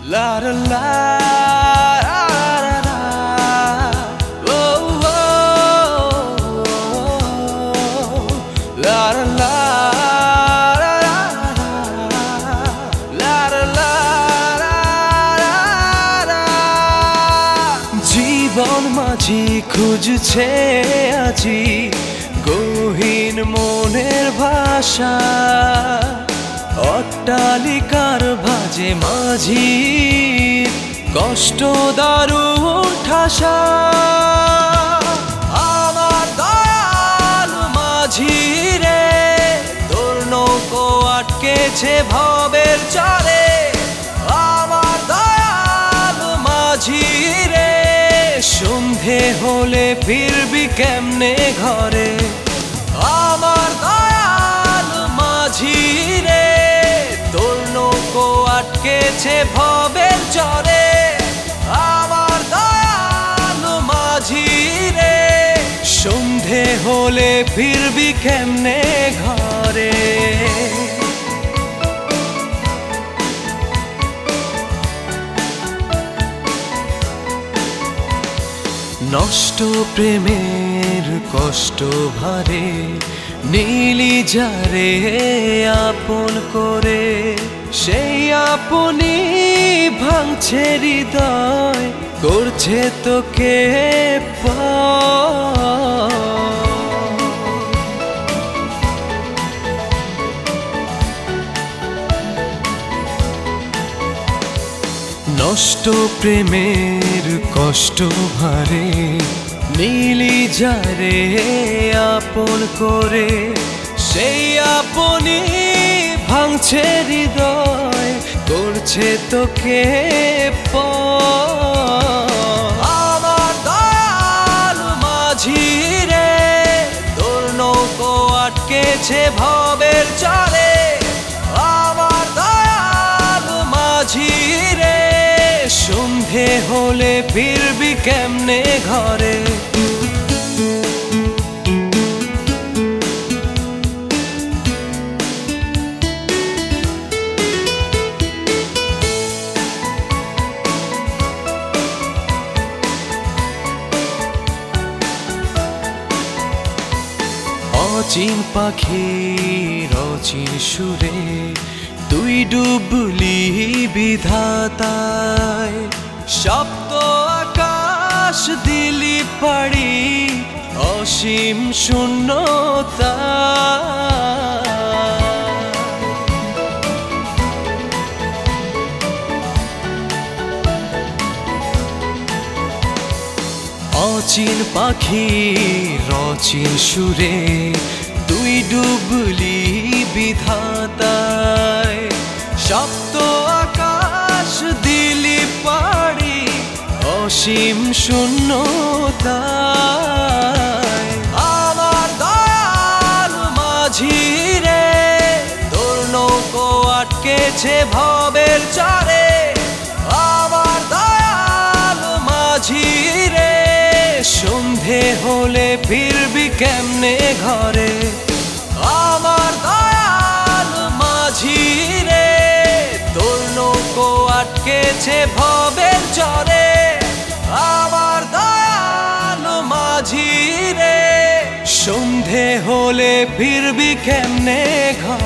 La la la, la la la, oh, oh, oh, la la la, la la la, জীবন মাঝি খুঁজছে আজি গহীন মনের ভাষা, অট্টালিকার ভাজে মাঝি কষ্ট দারুণ ঠাসা। আমার দয়াল মাঝি রে, তোর নৌকো আটকেছে ভবের চরে। আমার দয়াল মাঝি রে, সন্ধে হলে ফিরবি কেমনে ঘরে। আমার দয়াল মাঝি রে, তোর নৌকো আটকেছে ভবের চরে। আমার দয়াল মাঝি রে, সন্ধে হলে ফিরবি কেমনে ঘরে। নষ্ট প্রেমের কষ্ট ভারে নীলি যারে আপন করে, সেই আপনি ভাঙছে হৃদয় করছে তোকে নষ্ট প্রেমের কষ্ট ভারে নীলি যারে আপন করে, সেই আপনি ভাঙছে হৃদয় করছে তোকে আমার দয়াল মাঝি রে, তোর নৌকো আটকেছে ভবের চরে। আমার দয়াল মাঝি রে, সন্ধে হলে ফিরবি কেমনে ঘরে। অচিন পাখির অচিন সুরে তুই ডুবলি বিধাতায়, সপ্ত আকাশ দিলি পাড়ি অসীম শূন্যতা। অচিন পাখির অচিন সুরে তুই ডুবলি বিধাতায়, সপ্ত আকাশ দিলি পাড়ি অসীম শূন্যতায়। আমার দয়াল মাঝি রে, তোর নৌকো আটকেছে ভবের চরে। আমার দয়াল মাঝি রে, সন্ধে হলে ফিরবি কেমনে ঘরে। আমার দয়াল মাঝি রে, তোর নৌকো আটকেছে ভবের চরে। আমার দয়াল মাঝি রে, সন্ধে হলে ফিরবি কেমনে ঘরে।